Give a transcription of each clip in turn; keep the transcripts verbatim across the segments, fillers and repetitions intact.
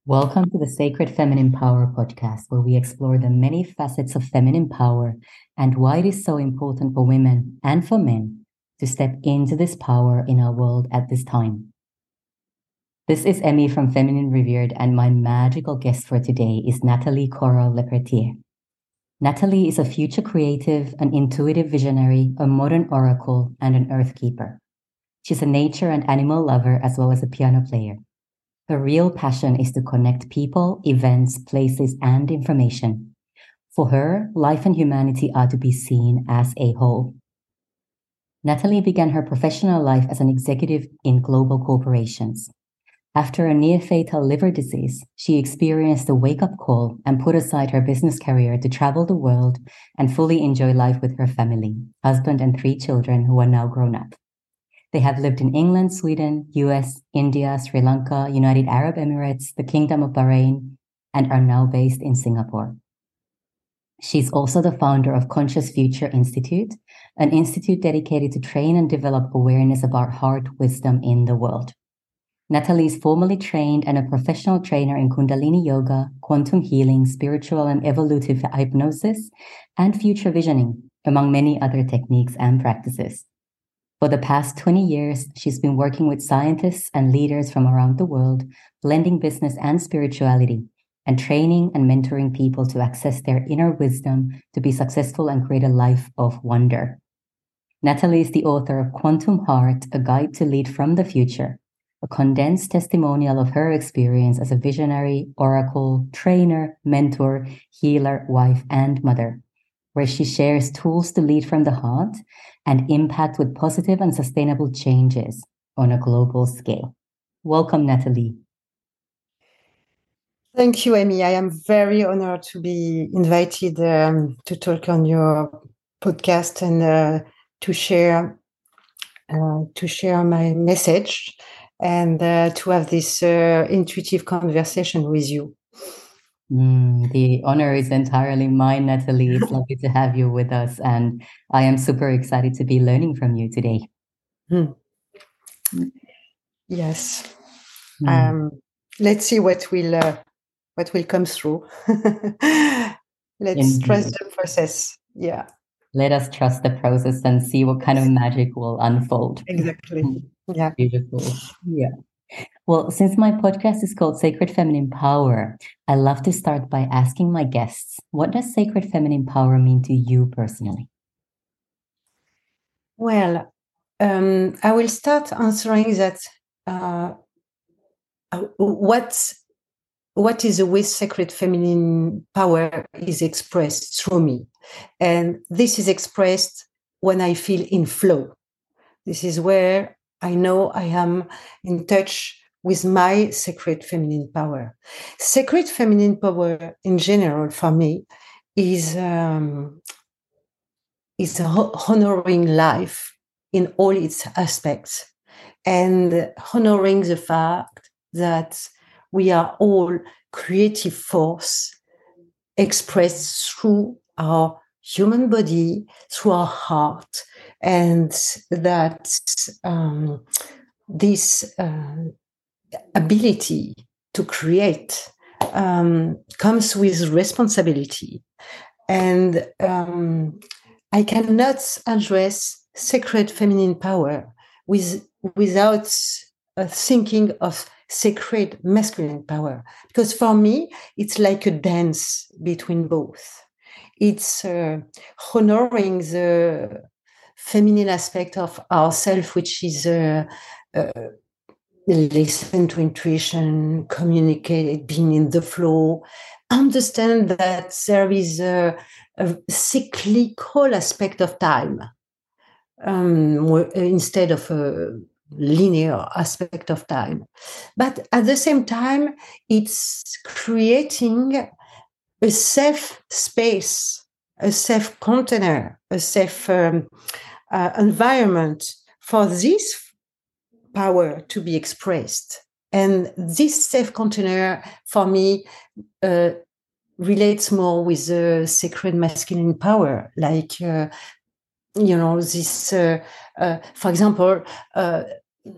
Welcome to the Sacred Feminine Power podcast, where we explore the many facets of feminine power and why it is so important for women and for men to step into this power in our world at this time. This is Emmy from Feminine Revered, and my magical guest for today is Nathalie Corral-Lepertier. Nathalie is a future creative, an intuitive visionary, a modern oracle, and an earth keeper. She's a nature and animal lover as well as a piano player. Her real passion is to connect people, events, places, and information. For her, life and humanity are to be seen as a whole. Nathalie began her professional life as an executive in global corporations. After a near-fatal liver disease, she experienced a wake-up call and put aside her business career to travel the world and fully enjoy life with her family, husband, and three children who are now grown up. They have lived in England, Sweden, U S, India, Sri Lanka, United Arab Emirates, the Kingdom of Bahrain, and are now based in Singapore. She's also the founder of Conscious Future Institute, an institute dedicated to train and develop awareness about heart wisdom in the world. Nathalie is formally trained and a professional trainer in Kundalini Yoga, quantum healing, spiritual and evolutive hypnosis, and future visioning, among many other techniques and practices. For the past twenty years, she's been working with scientists and leaders from around the world, blending business and spirituality, and training and mentoring people to access their inner wisdom to be successful and create a life of wonder. Nathalie is the author of Quantum Heart, A Guide to Lead from the Future, a condensed testimonial of her experience as a visionary, oracle, trainer, mentor, healer, wife, and mother, where she shares tools to lead from the heart and impact with positive and sustainable changes on a global scale. Welcome, Nathalie. Thank you, Amy. I am very honored to be invited um, to talk on your podcast and uh, to share uh, to share my message and uh, to have this uh, intuitive conversation with you. Mm, the honor is entirely mine, Nathalie. It's lovely to have you with us, and I am super excited to be learning from you today. Mm. Yes. Mm. Um, let's see what will uh, what will come through. Let's Indeed. trust the process. Yeah. Let us trust the process and see what kind of magic will unfold. Exactly. Yeah. Beautiful. Yeah. Well, since my podcast is called Sacred Feminine Power, I love to start by asking my guests, what does sacred feminine power mean to you personally? Well, um, I will start answering that. Uh, what what is the way sacred feminine power is expressed through me, and this is expressed when I feel in flow. This is where I know I am in touch with my sacred feminine power. Sacred feminine power, in general, for me, is um, is honoring life in all its aspects and honoring the fact that we are all creative force expressed through our human body, through our heart, and that um, this uh, ability to create um, comes with responsibility. And um, I cannot address sacred feminine power with, without uh, thinking of sacred masculine power. Because for me, it's like a dance between both. It's uh, honoring the feminine aspect of ourself, which is uh, uh, listen to intuition, communicate, being in the flow, understand that there is a, a cyclical aspect of time um, instead of a linear aspect of time. But at the same time, it's creating a safe space, a safe container, a safe um, uh, environment for this power to be expressed. And this safe container, for me, uh, relates more with the sacred masculine power, like, uh, you know, this, uh, uh, for example, uh,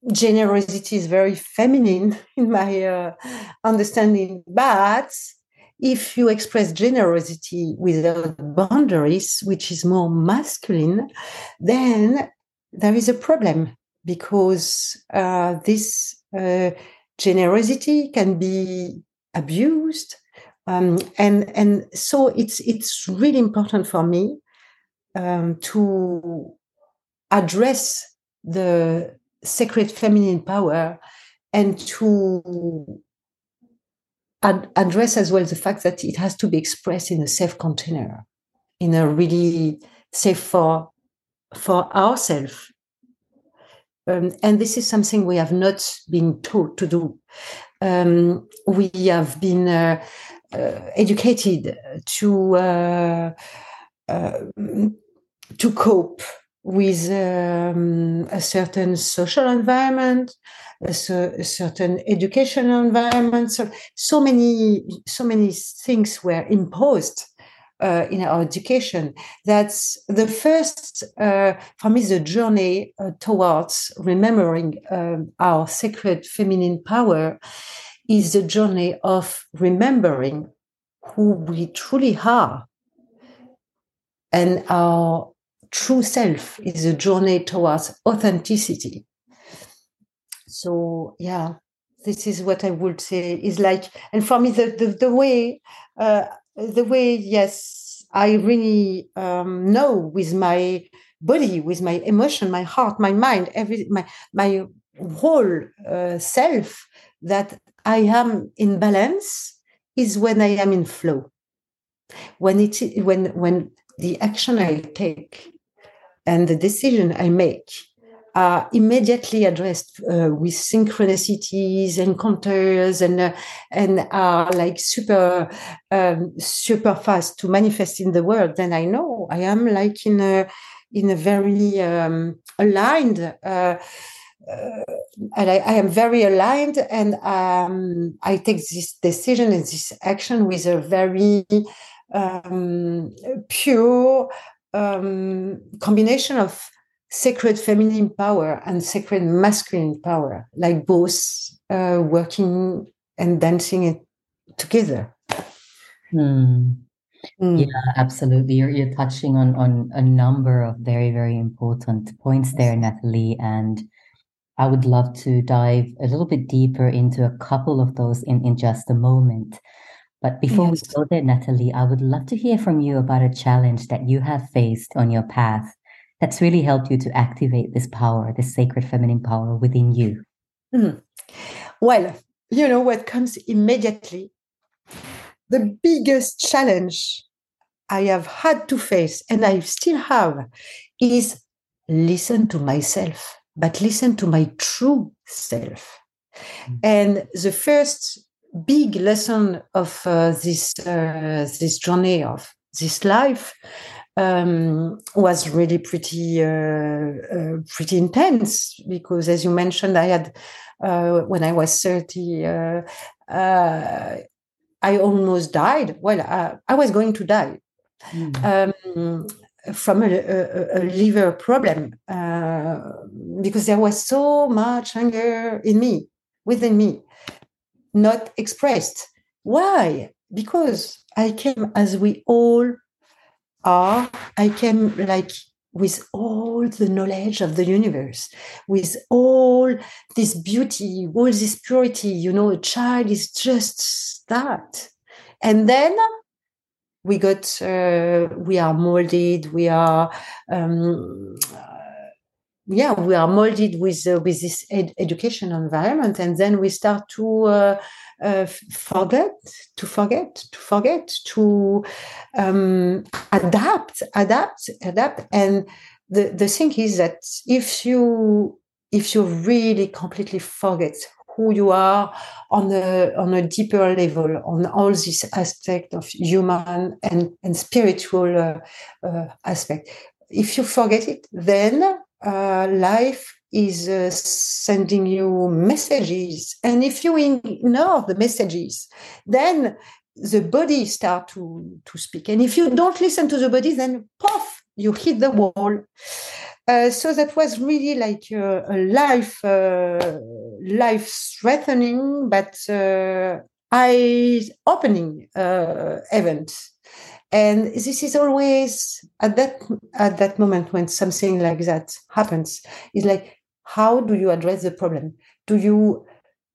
generosity is very feminine in my uh, understanding. But if you express generosity without boundaries, which is more masculine, then there is a problem, because uh, this uh, generosity can be abused. Um, and and so it's it's really important for me um, to address the sacred feminine power, and to ad- address as well the fact that it has to be expressed in a safe container, in a really safe for for ourselves. Um, and this is something we have not been taught to do. Um, we have been uh, uh, educated to uh, uh, to cope with um, a certain social environment, a, a certain educational environment. So, so many, so many things were imposed uh, in our education. That's the first, uh, for me, the journey uh, towards remembering um, our sacred feminine power is the journey of remembering who we truly are. And our true self is a journey towards authenticity. So, yeah, this is what I would say is like, and for me, the, the, the way, uh, the way, yes, I really um, know with my body, with my emotion, my heart, my mind, every, my, my whole uh, self, that I am in balance is when I am in flow. When it, when, when the action I take and the decision I make are immediately addressed uh, with synchronicities, encounters, and uh, and are like super um, super fast to manifest in the world, then I know I am like in a in a very um, aligned. Uh, uh, and I, I am very aligned, and um, I take this decision and this action with a very um, pure um, combination of sacred feminine power and sacred masculine power, like both uh, working and dancing it together. Mm. Mm. Yeah, absolutely. You're you're touching on on a number of very, very important points there, Natalie. And I would love to dive a little bit deeper into a couple of those in, in just a moment. But before Yes. we go there, Natalie, I would love to hear from you about a challenge that you have faced on your path that's really helped you to activate this power, this sacred feminine power within you. Mm. Well, you know what comes immediately? The biggest challenge I have had to face, and I still have, is listen to myself, but listen to my true self. Mm. And the first big lesson of uh, this uh, this journey of this life um, was really pretty uh, uh, pretty intense, because, as you mentioned, I had uh, when I was thirty. Uh, uh, I almost died. Well, uh, I was going to die. Mm. Um, from a, a, a liver problem, uh, because there was so much anger in me, within me, not expressed. Why? Because I came, as we all are, I came like with all the knowledge of the universe, with all this beauty, all this purity. You know, a child is just that. And then we got, uh, we are molded, we are, um, uh, yeah, we are molded with uh, with this ed- education environment, and then we start to uh, uh, forget, to forget, to forget, to um, adapt, adapt, adapt. And the the thing is that if you if you really completely forget who you are on a on a deeper level, on all this aspect of human and and spiritual uh, uh, aspect, if you forget it, then uh, life is uh, sending you messages, and if you ignore the messages, then the body start to to speak, and if you don't listen to the body, then poof, you hit the wall. Uh, so that was really like a, a life, uh, life threatening, but uh, eye opening uh, event. And this is always at that at that moment when something like that happens, is like, how do you address the problem? Do you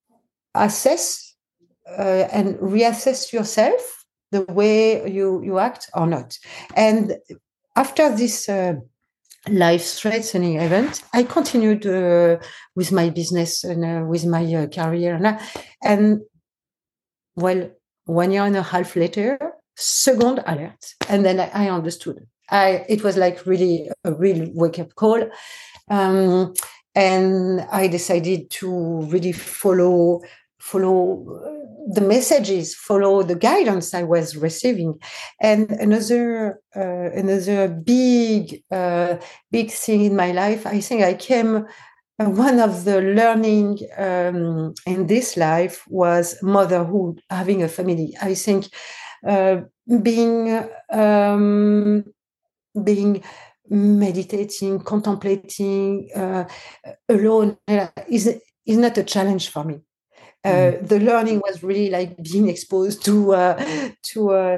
assess uh, and reassess yourself the way you you act or not? And after this uh, life-threatening event, I continued uh, with my business and uh, with my uh, career, and, I, and well, one year and a half later, second alert, and then I, I understood. I it was like really a real wake-up call, um, and I decided to really follow follow the messages, follow the guidance I was receiving. And another uh, another big uh, big thing in my life, I think I came. Uh, one of the learning um, in this life was motherhood, having a family. I think uh, being um, being meditating, contemplating uh, alone uh, is is not a challenge for me. Uh, mm. The learning was really like being exposed to uh, to uh,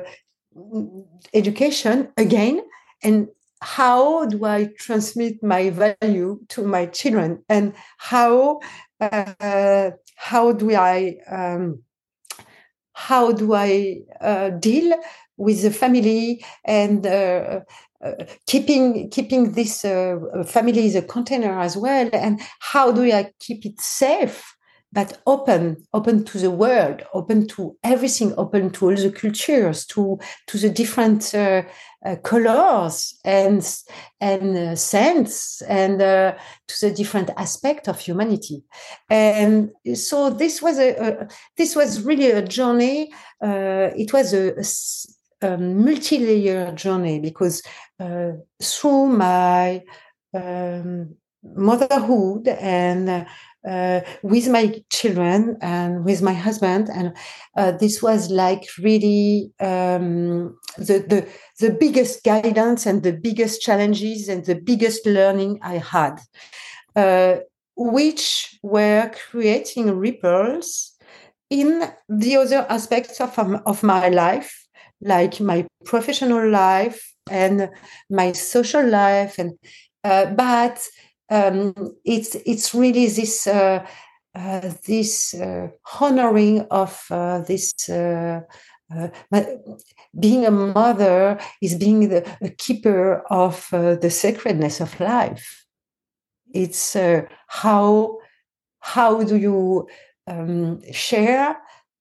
education again, and how do I transmit my value to my children, and how uh, how do I um, how do I uh, deal with the family, and uh, uh, keeping keeping this uh, family as a container as well, and how do I keep it safe but open, open to the world, open to everything, open to all the cultures, to to the different uh, uh, colors and and uh, scents, and uh, to the different aspect of humanity. And so this was a, a this was really a journey. Uh, it was a, a, a multi-layer journey, because uh, through my um, motherhood and uh, uh, with my children and with my husband, and uh, this was like really um, the, the the biggest guidance and the biggest challenges and the biggest learning I had, uh, which were creating ripples in the other aspects of of my life, like my professional life and my social life, and uh, but. Um, it's it's really this uh, uh, this uh, honoring of uh, this uh, uh, being a mother is being the a keeper of uh, the sacredness of life. It's uh, how how do you um, share,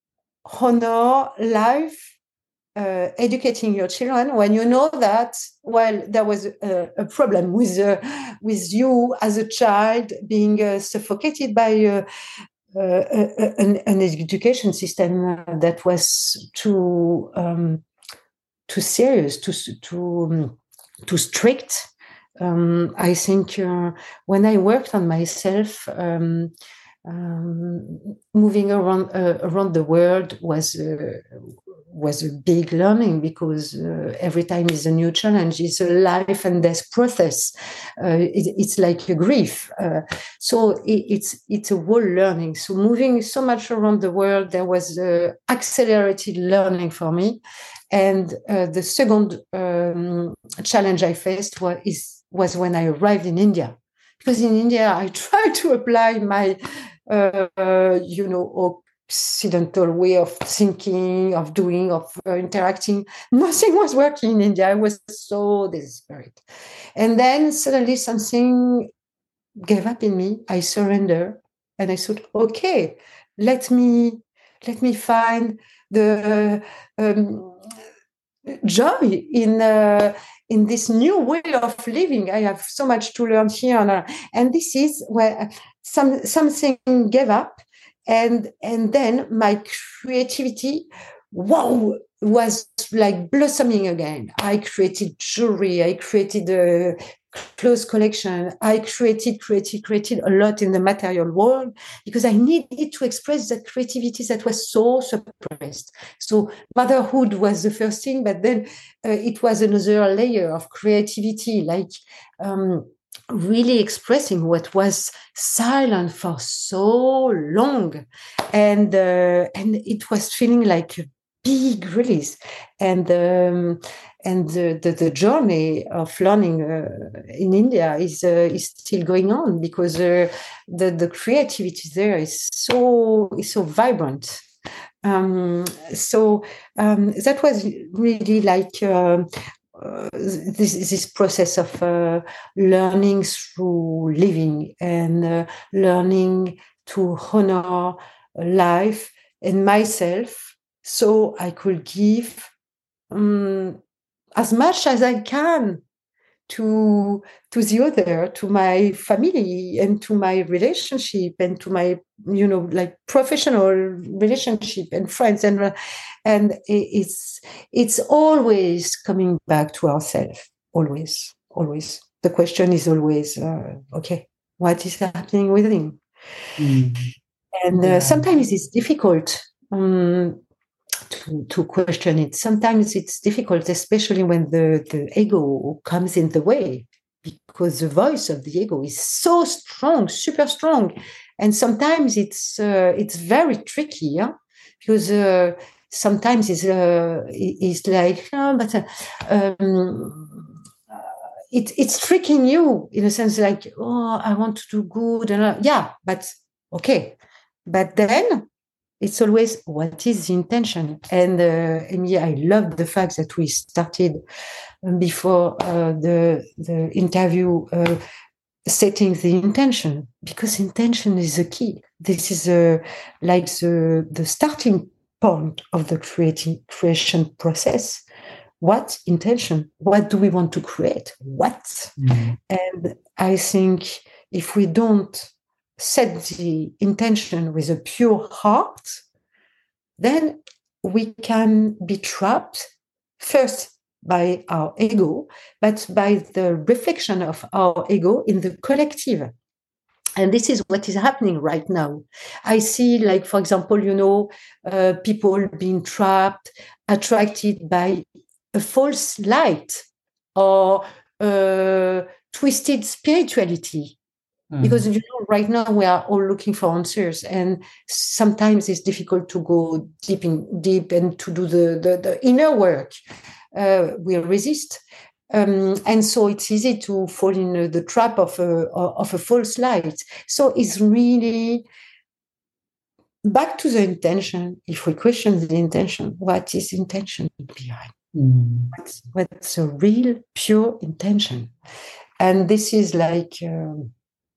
honor life, Uh, educating your children when you know that, well, there was a, a problem with uh, with you as a child being uh, suffocated by uh, uh, an, an education system that was too um, too serious, too too um, too strict. Um, I think uh, when I worked on myself, um, um, moving around uh, around the world was. Uh, was a big learning, because uh, every time is a new challenge. It's a life and death process. Uh, it, it's like a grief. Uh, so it, it's it's a whole learning. So moving so much around the world, there was uh, accelerated learning for me. And uh, the second um, challenge I faced was, is, was when I arrived in India. Because in India, I tried to apply my, uh, uh, you know, occidental way of thinking, of doing, of uh, interacting. Nothing was working in India. I was so desperate. And then suddenly something gave up in me. I surrendered, and I thought, okay, let me let me find the uh, um, joy in uh, in this new way of living. I have so much to learn here, and, and this is where some something gave up. And and then my creativity, wow, was like blossoming again. I created jewelry. I created a clothes collection. I created, created, created a lot in the material world, because I needed to express that creativity that was so suppressed. So motherhood was the first thing, but then uh, it was another layer of creativity, like um, really expressing what was silent for so long, and uh, and it was feeling like a big release, and um, and the, the the journey of learning uh, in India is uh, is still going on, because uh, the the creativity there is so is so vibrant. Um, so um, that was really like. Uh, Uh, this this process of uh, learning through living, and uh, learning to honor life and myself, so I could give um, as much as I can to to the other, to my family, and to my relationship, and to my, you know, like professional relationship and friends, and uh, and it's it's always coming back to ourselves. Always, always. The question is always, uh, okay, what is happening within? Mm. And uh, Yeah. sometimes it's difficult. Um, to, to question it. Sometimes it's difficult, especially when the, the ego comes in the way, because the voice of the ego is so strong, super strong. And sometimes it's uh, it's very tricky, yeah? Because uh, sometimes it's, uh, it's like, oh, but uh, um, it, it's tricking you in a sense, like, oh, I want to do good. And uh, yeah, but okay. But then it's always, what is the intention? And, uh, and yeah, I love the fact that we started before uh, the the interview uh, setting the intention, because intention is the key. This is uh, like the the starting point of the creating creation process. What intention? What do we want to create? What? Mm. And I think if we don't set the intention with a pure heart, then we can be trapped first by our ego, but by the reflection of our ego in the collective. And this is what is happening right now. I see, like, for example, you know, uh, people being trapped, attracted by a false light, or uh, twisted spirituality. Mm. Because, you know, right now we are all looking for answers, and sometimes it's difficult to go deep in deep and to do the, the, the inner work. Uh, we resist. Um, and so it's easy to fall in the trap of a, of a false light. So it's really back to the intention. If we question the intention, what is intention behind? Mm. What's, what's a real, pure intention? And this is like um,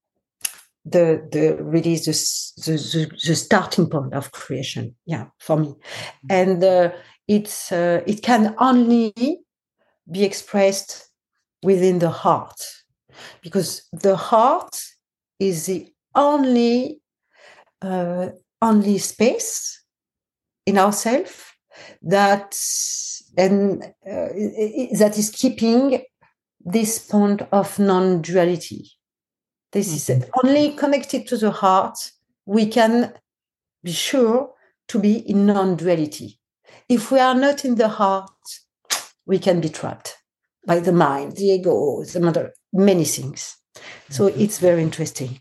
the the really the, the the starting point of creation. Yeah, for me, and uh, it's uh, it can only be expressed within the heart, because the heart is the only uh, only space in ourselves that and uh, that is keeping this point of non-duality. This mm-hmm. is only connected to the heart. We can be sure to be in non-duality. If we are not in the heart, we can be trapped by the mind, the ego, the mother, many things. So mm-hmm. it's very interesting.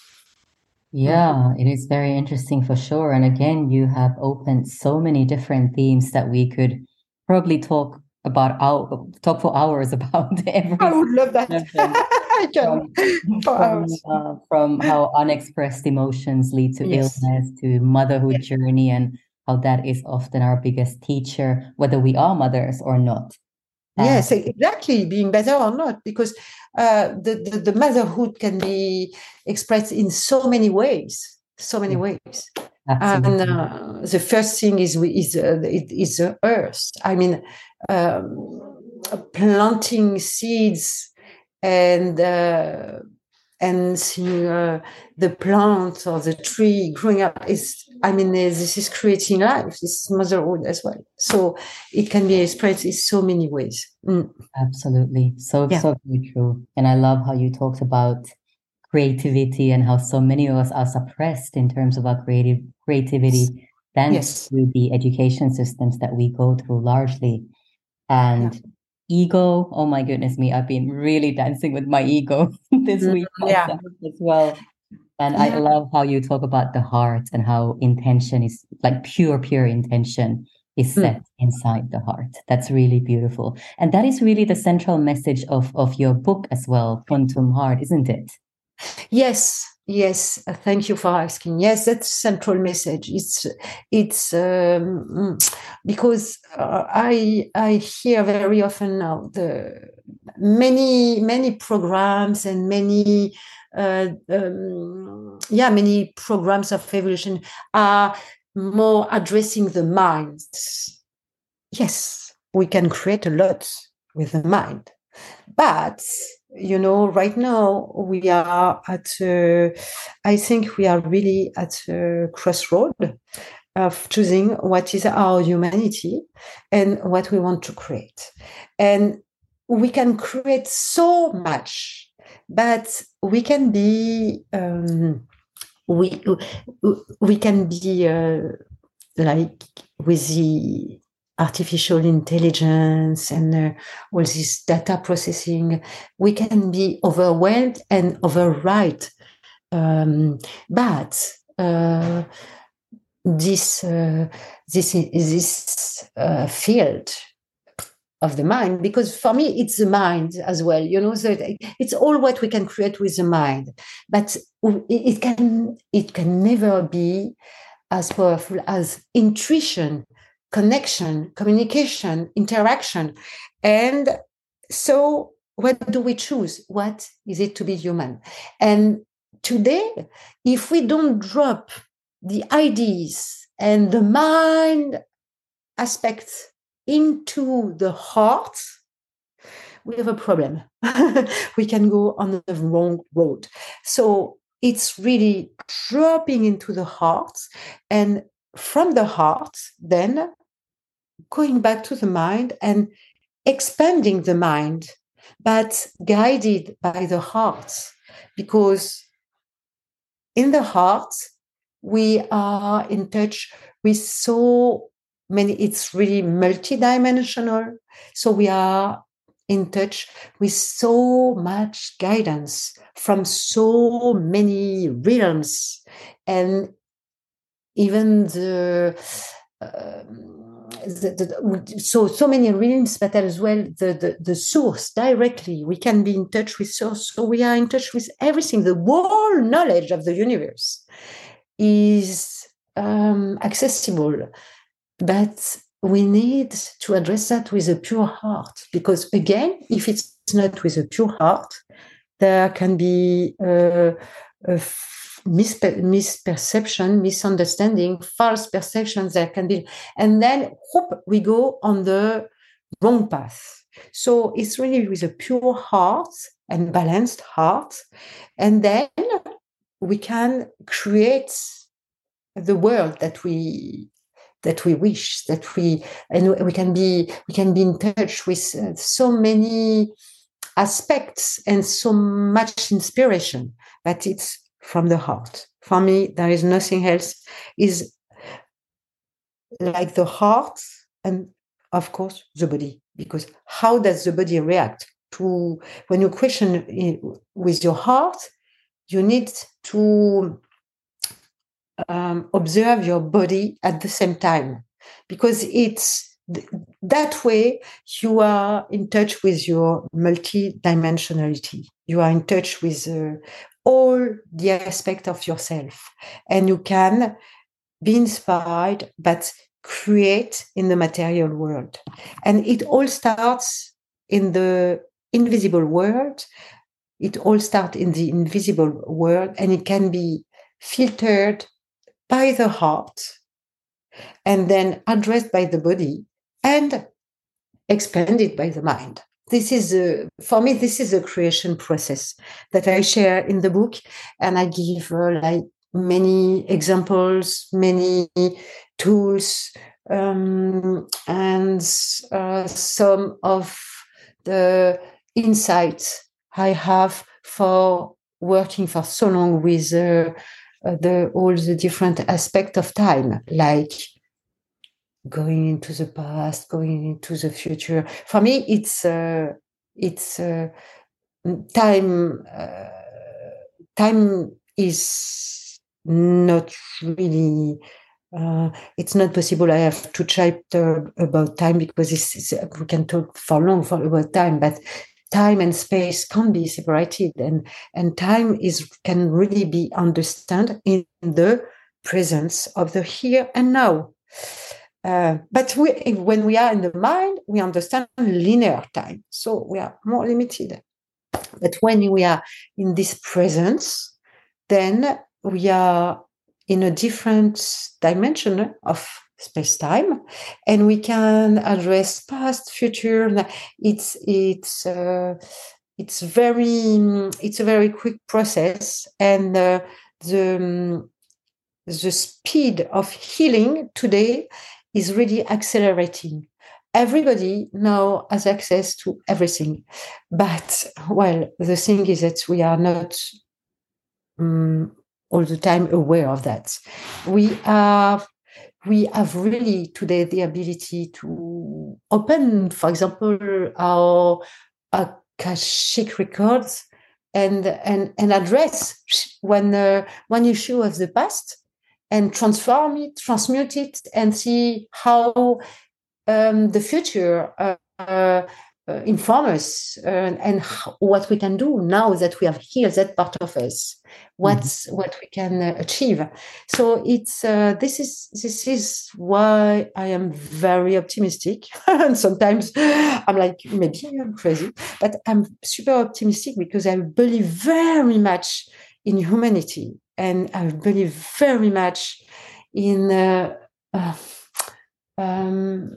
Yeah, it is very interesting for sure. And again, you have opened so many different themes that we could probably talk about our talk for hours about. Every I would love that. I can. From, from, uh, from how unexpressed emotions lead to yes. illness, to motherhood yes. journey, and how that is often our biggest teacher, whether we are mothers or not. Yes, exactly, being better or not, because uh, the, the, the motherhood can be expressed in so many ways, so many yeah. ways. Absolutely. And uh, the first thing is is uh, is the earth. I mean, um, planting seeds and uh, and seeing uh, the plant or the tree growing up is, I mean, this is creating life. This is motherhood as well. So it can be expressed in so many ways. Mm. Absolutely. So, yeah. so very true. And I love how you talked about creativity and how so many of us are suppressed in terms of our creative creativity, thanks yes. to the education systems that we go through largely. And yeah. ego. Oh my goodness me, I've been really dancing with my ego this Mm, week yeah. myself as well. And I Yeah. love how you talk about the heart and how intention is like pure, pure intention is Mm. set inside the heart. That's really beautiful. And that is really the central message of, of your book as well, Quantum Heart, isn't it? Yes, yes. uh, Thank you for asking. Yes, that's central message. It's it's um, mm, because uh, I I hear very often now the many many programs and many uh, um, yeah many programs of evolution are more addressing the mind. Yes, we can create a lot with the mind, but you know, right now we are at, a, I think we are really at a crossroad of choosing what is our humanity and what we want to create. And we can create so much, but we can be, um, we, we can be uh, like with the artificial intelligence and uh, all this data processing, we can be overwhelmed and overwrite. Um, but uh, this uh, this this uh, field of the mind, because for me it's the mind as well. You know, so it's all what we can create with the mind, but it can it can never be as powerful as intuition, connection, communication, interaction. And so, what do we choose? What is it to be human? And today, if we don't drop the ideas and the mind aspects into the heart, we have a problem. We can go on the wrong road. So it's really dropping into the heart, and from the heart, then going back to the mind and expanding the mind, but guided by the heart. Because in the heart, we are in touch with so many, it's really multidimensional. So we are in touch with so much guidance from so many realms. And even the, um, the, the so so many realms, but as well the, the the source directly. We can be in touch with source, so we are in touch with everything. The whole knowledge of the universe is um, accessible, but we need to address that with a pure heart. Because again, if it's not with a pure heart, there can be uh, a misper- misperception, misunderstanding, false perceptions. There can be, and then whoop, we go on the wrong path. So it's really with a pure heart and balanced heart, and then we can create the world that we that we wish, that we and we can be we can be in touch with uh, so many aspects and so much inspiration, but it's from the heart. For me, there is nothing else is like the heart and of course the body, because how does the body react to when you question with your heart? You need to um, observe your body at the same time, because it's that way you are in touch with your multidimensionality. You are in touch with uh, all the aspect of yourself, and you can be inspired but create in the material world. And it all starts in the invisible world. It all starts in the invisible world, and it can be filtered by the heart and then addressed by the body and expanded by the mind. This is a, for me, this is a creation process that I share in the book, and I give uh, like many examples, many tools, um, and uh, some of the insights I have for working for so long with uh, uh, the all the different aspects of time, like going into the past, going into the future. For me, it's uh, it's uh, time. Uh, time is not really. Uh, it's not possible. I have to chapter about time because it's, it's, we can talk for long for about time, but time and space can't be separated, and and time is can really be understood in the presence of the here and now. Uh, but we, when we are in the mind, we understand linear time, so we are more limited. But when we are in this presence, then we are in a different dimension of space-time, and we can address past, future. It's it's uh, it's very it's a very quick process, and uh, the the speed of healing today is really accelerating. Everybody now has access to everything, but well, the thing is that we are not um, all the time aware of that. We have we have really today the ability to open, for example, our Akashic records and and and address one uh, one issue of the past and transform it, transmute it, and see how um, the future uh, uh, uh, inform us uh, and how, what we can do now that we have healed that part of us. What's mm-hmm. what we can uh, achieve. So it's uh, this is this is why I am very optimistic. And sometimes I'm like, maybe I'm crazy, but I'm super optimistic because I believe very much in humanity, and I believe very much in uh, uh, um,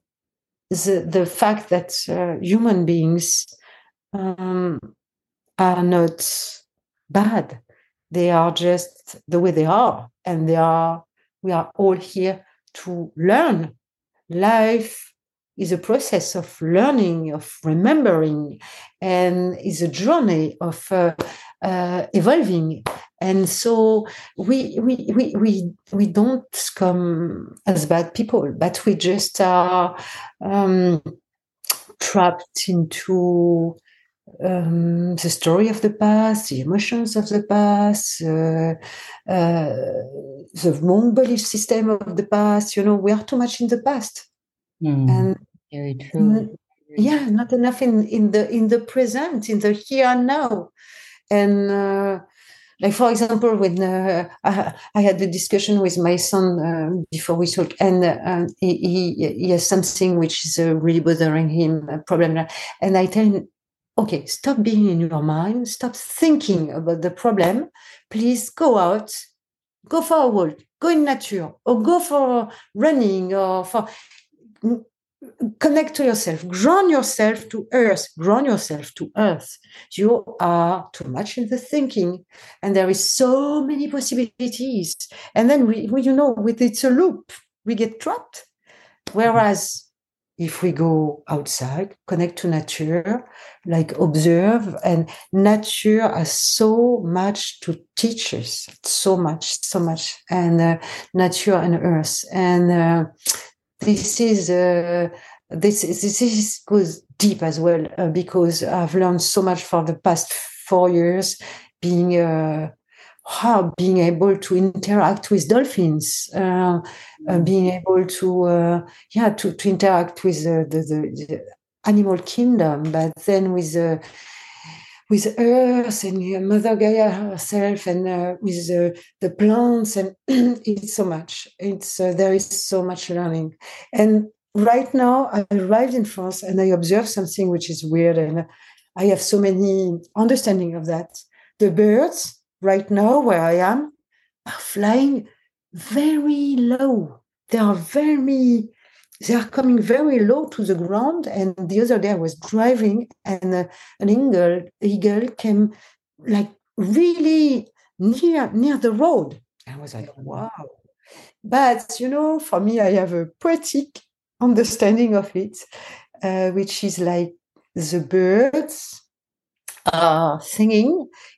the the fact that uh, human beings um, are not bad. They are just the way they are, and they are. We are all here to learn. Life is a process of learning, of remembering, and is a journey of uh, uh, evolving. And so we we we we we don't come as bad people, but we just are um, trapped into um, the story of the past, the emotions of the past, uh, uh, the wrong belief system of the past. You know, we are too much in the past, mm, and very true. And, yeah, not enough in in the in the present, in the here and now, and. Uh, Like, for example, when uh, I, I had a discussion with my son uh, before we talk, and uh, he, he, he has something which is uh, really bothering him, a problem. And I tell him, okay, stop being in your mind, stop thinking about the problem. Please go out, go for a walk, go in nature, or go for running, or for... Connect to yourself, ground yourself to earth, ground yourself to earth. You are too much in the thinking, and there is so many possibilities. And then we, we you know, with it's a loop, we get trapped. Whereas if we go outside, connect to nature, like observe, and nature has so much to teach us, so much, so much, and uh, nature and earth. And uh, This is uh, this this is goes deep as well uh, because I've learned so much for the past four years, being uh, how being able to interact with dolphins, uh, uh, being able to uh, yeah to, to interact with uh, the, the the animal kingdom, but then with uh, with Earth and Mother Gaia herself, and uh, with uh, the plants, and it's so much. It's uh, there is so much learning. And right now, I arrived in France, and I observed something which is weird, and I have so many understanding of that. The birds right now, where I am, are flying very low. They are very. They are coming very low to the ground. And the other day I was driving, and uh, an eagle, eagle came like really near near the road. I was like, wow. But, you know, for me, I have a poetic understanding of it, uh, which is like the birds are singing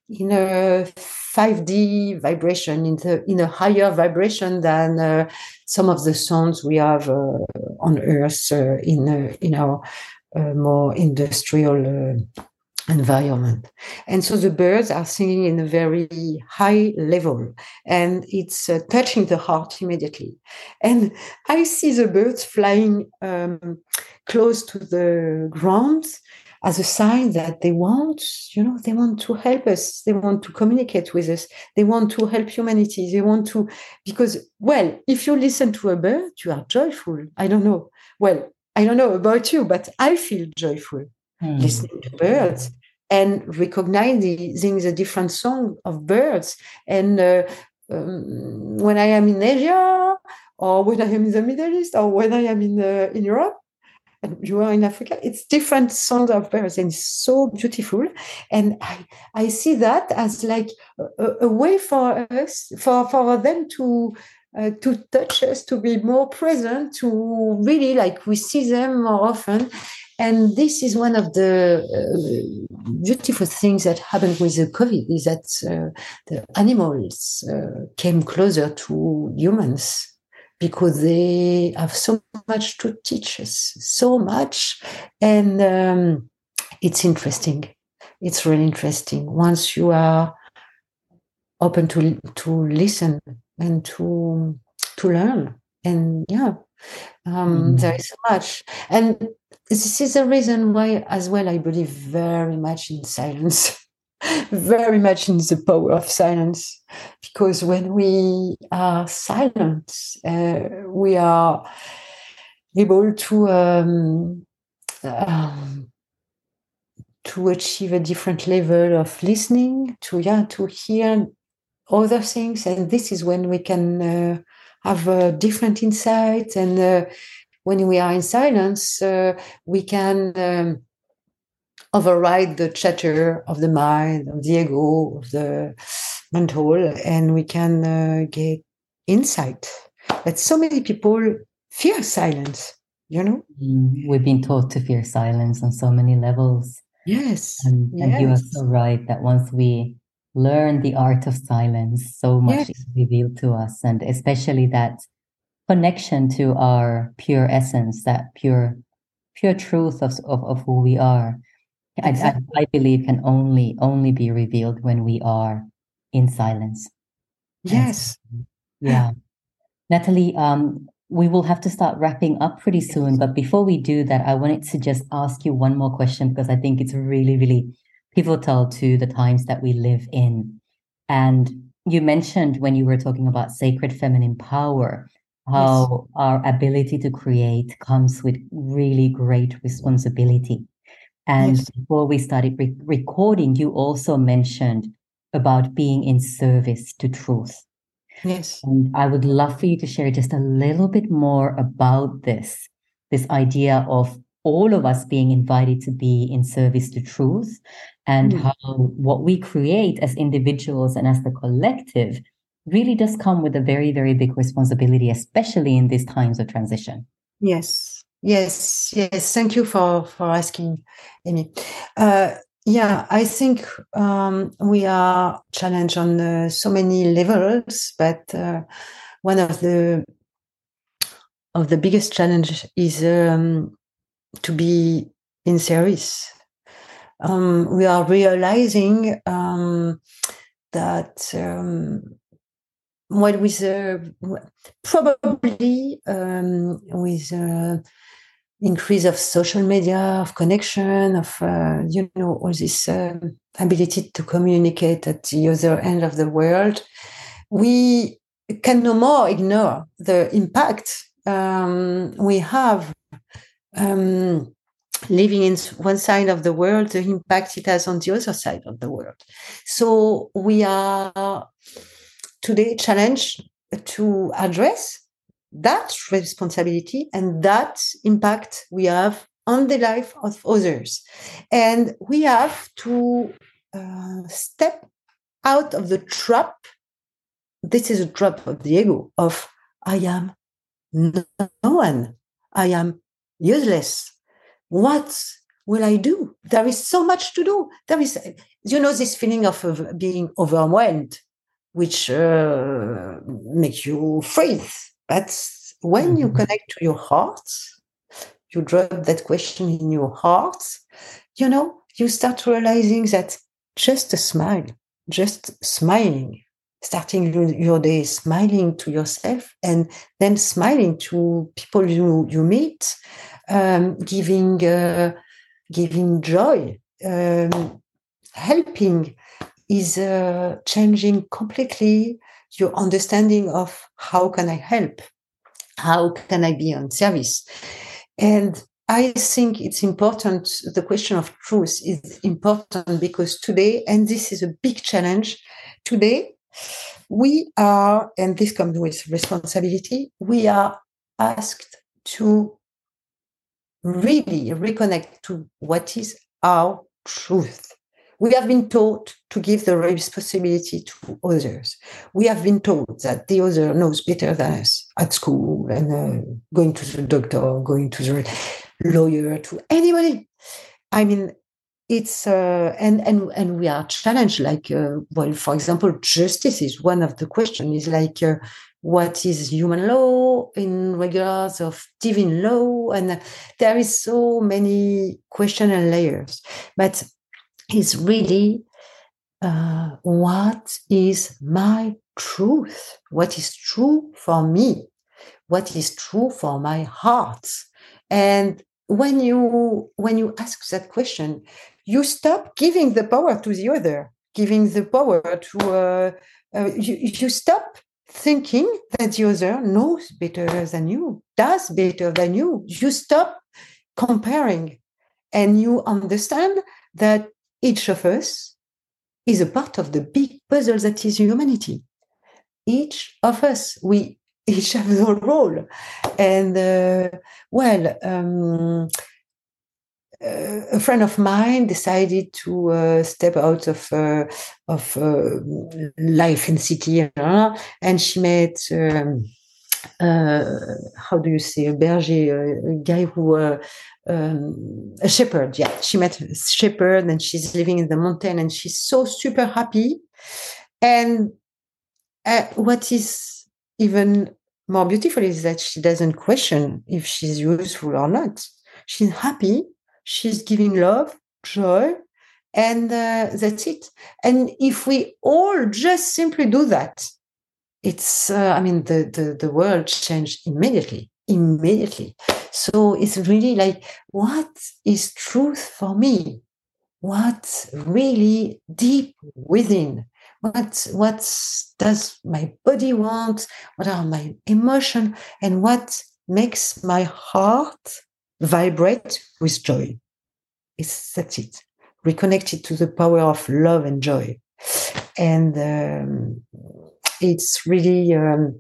in a five D vibration, in, the, in a higher vibration than uh, some of the sounds we have uh, on Earth uh, in, uh, in our uh, more industrial uh, environment. And so the birds are singing in a very high level, and it's uh, touching the heart immediately. And I see the birds flying um, close to the ground as a sign that they want, you know, they want to help us. They want to communicate with us. They want to help humanity. They want to, because, well, if you listen to a bird, you are joyful. I don't know. Well, I don't know about you, but I feel joyful mm. listening to birds and recognizing the different song of birds. And uh, um, when I am in Asia, or when I am in the Middle East, or when I am in uh, in Europe, and you are in Africa, it's different songs of birds, and it's so beautiful. And I, I see that as like a, a way for us, for, for them to uh, to touch us, to be more present, to really like we see them more often. And this is one of the uh, beautiful things that happened with the COVID, is that uh, the animals uh, came closer to humans, because they have so much to teach us, so much. And um, it's interesting. It's really interesting. Once you are open to to listen and to to learn. And yeah, um, mm. there is so much. And this is the reason why, as well, I believe very much in silence. Very much in the power of silence, because when we are silent, uh, we are able to um, um, to achieve a different level of listening, to yeah, to hear other things, and this is when we can uh, have a different insight. And uh, when we are in silence, uh, we can. Um, override the chatter of the mind, of the ego, of the mental, and we can uh, get insight. But so many people fear silence, you know? Mm, we've been taught to fear silence on so many levels. Yes. And, yes. and you are so right that once we learn the art of silence, so much yes. is revealed to us, and especially that connection to our pure essence, that pure pure truth of, of, of who we are. Exactly. I, I believe can only only be revealed when we are in silence. Yes. So, yeah. Natalie, um, we will have to start wrapping up pretty soon. But before we do that, I wanted to just ask you one more question, because I think it's really, really pivotal to the times that we live in. And you mentioned when you were talking about sacred feminine power, how yes. our ability to create comes with really great responsibility. And yes. before we started re- recording, you also mentioned about being in service to truth. Yes. And I would love for you to share just a little bit more about this, this idea of all of us being invited to be in service to truth, and mm. how what we create as individuals and as the collective really does come with a very, very big responsibility, especially in these times of transition. Yes. Yes, yes. Thank you for, for asking, Amy. Uh, yeah, I think um, we are challenged on uh, so many levels, but uh, one of the of the biggest challenge is um, to be in service. Um, we are realizing um, that um, what with uh, probably um, with uh, increase of social media, of connection, of, uh, you know, all this uh, ability to communicate at the other end of the world, we can no more ignore the impact um, we have um, living in one side of the world, the impact it has on the other side of the world. So we are today challenged to address that responsibility and that impact we have on the life of others. And we have to uh, step out of the trap. This is a trap of the ego of I am no one. I am useless. What will I do? There is so much to do. There is, you know, this feeling of, of being overwhelmed, which uh, makes you freeze. But when mm-hmm. you connect to your heart, you drop that question in your heart, you know, you start realizing that just a smile, just smiling, starting your day smiling to yourself and then smiling to people you, you meet, um, giving, uh, giving joy, um, helping is uh, changing completely your understanding of how can I help? How can I be on service? And I think it's important, the question of truth is important because today, and this is a big challenge, today we are, and this comes with responsibility, we are asked to really reconnect to what is our truth. We have been taught to give the responsibility to others. We have been told that the other knows better than us at school and uh, going to the doctor, going to the lawyer, to anybody. I mean, it's, uh, and, and, and we are challenged like, uh, well, for example, justice is one of the questions is like, uh, what is human law in regards of divine law? And uh, there is so many questions and layers, but is really uh, what is my truth? What is true for me? What is true for my heart? And when you when you ask that question, you stop giving the power to the other, giving the power to uh, uh, you, you stop thinking that the other knows better than you, does better than you. You stop comparing, and you understand that each of us is a part of the big puzzle that is humanity. Each of us, we each have a role. And, uh, well, um, uh, a friend of mine decided to uh, step out of uh, of uh, life in city, uh, and she met, um, uh, how do you say, a berger, a guy who... Uh, Um, a shepherd, yeah. She met a shepherd and she's living in the mountain and she's so super happy. And uh, what is even more beautiful is that she doesn't question if she's useful or not. She's happy. She's giving love, joy, and uh, that's it. And if we all just simply do that, it's, uh, I mean, the, the, the world changed immediately, immediately. So it's really like, what is truth for me? What's really deep within? What, what does my body want? What are my emotions? And what makes my heart vibrate with joy? It's, that's it. Reconnected to the power of love and joy. And um, it's really... Um,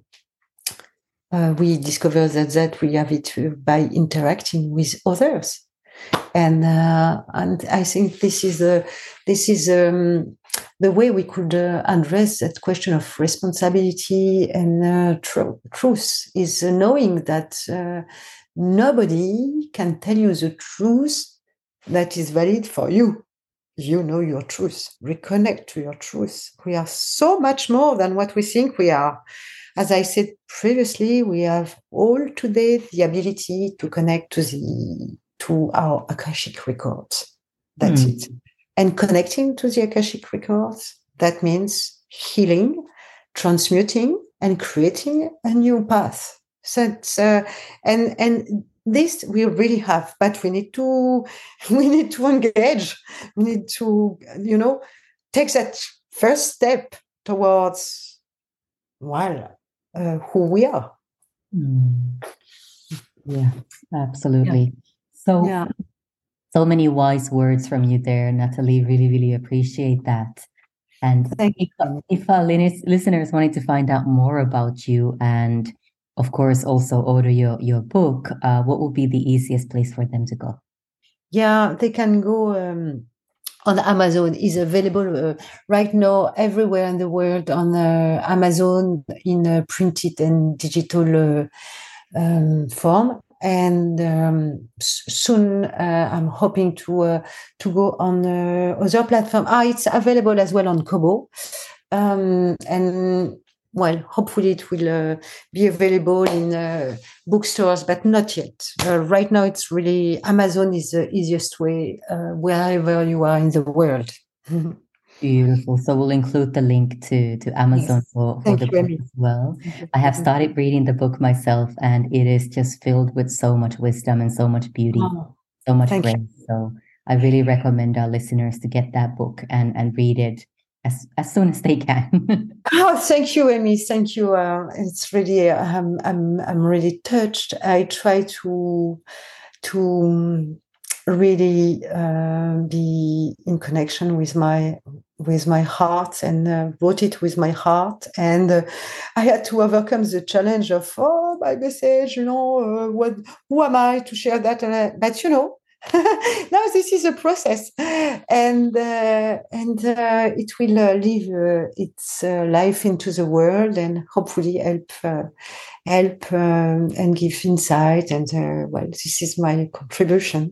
Uh, we discover that, that we have it by interacting with others, and uh, and I think this is a this is um, the way we could uh, address that question of responsibility and uh, tr- truth is uh, knowing that uh, nobody can tell you the truth that is valid for you. You know your truth. Reconnect to your truth. We are so much more than what we think we are. As I said previously, we have all today the ability to connect to the to our Akashic records. That's mm. it. And connecting to the Akashic records, that means healing, transmuting, and creating a new path. So that's, uh, and and this we really have, but we need to we need to engage. We need to, you know, take that first step towards, well, Uh, who we are. Mm. Yeah, absolutely. Yeah. So, yeah. so many wise words from you there, Nathalie. Really, really appreciate that. And if, if our listeners wanted to find out more about you and, of course, also order your, your book, uh, what would be the easiest place for them to go? Yeah, they can go... Um, on Amazon. Is available uh, right now everywhere in the world on uh, Amazon in uh, printed and digital uh, um, form. and um, s- soon uh, I'm hoping to uh, to go on uh, other platform. Ah, it's available as well on Kobo, um, and well, hopefully it will uh, be available in uh, bookstores, but not yet. Uh, right now, it's really Amazon is the easiest way uh, wherever you are in the world. Beautiful. So we'll include the link to to Amazon Yes. for for Thank the you, book Amy. as well. I have started reading the book myself, and it is just filled with so much wisdom and so much beauty, Oh, so much thank you. grace. So I really recommend our listeners to get that book and and read it as as soon as they can. Oh, thank you, Amy. Thank you. Uh, it's really, um, I'm, I'm really touched. I try to, to um, really uh, be in connection with my, with my heart and uh, wrote it with my heart. And uh, I had to overcome the challenge of, oh, my message, you know, uh, what, who am I to share that? And I, but you know, now this is a process, and uh, and uh, it will uh, live uh, its uh, life into the world and hopefully help uh, help um, and give insight. And uh, well, this is my contribution.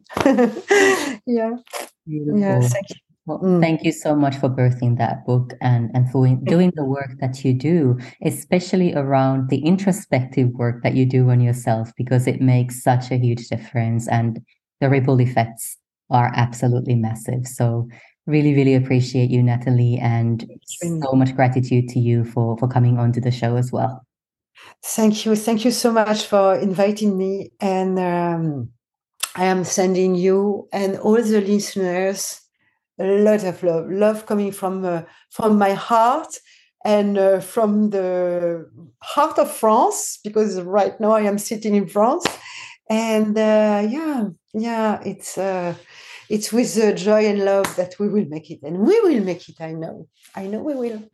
Yeah, yeah. Beautiful. Thank you. Well, Mm. thank you so much for birthing that book and, and for doing the work that you do, especially around the introspective work that you do on yourself, because it makes such a huge difference and the ripple effects are absolutely massive. So really, really appreciate you, Natalie, and so much gratitude to you for, for coming on to the show as well. Thank you. Thank you so much for inviting me. And um, I am sending you and all the listeners a lot of love, love coming from uh, from my heart and uh, from the heart of France, because right now I am sitting in France, and uh, yeah, yeah, it's uh, it's with the joy and love that we will make it, and we will make it. I know, I know we will.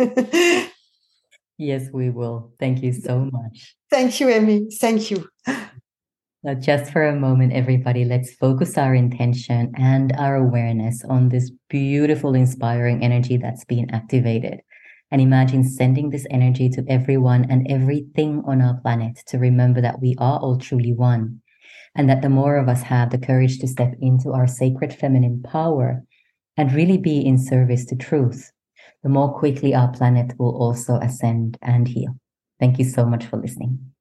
Yes, we will. Thank you so much. Thank you, Amy. Thank you. Now, just for a moment, everybody, let's focus our intention and our awareness on this beautiful, inspiring energy that's being activated. And imagine sending this energy to everyone and everything on our planet to remember that we are all truly one. And that the more of us have the courage to step into our sacred feminine power and really be in service to truth, the more quickly our planet will also ascend and heal. Thank you so much for listening.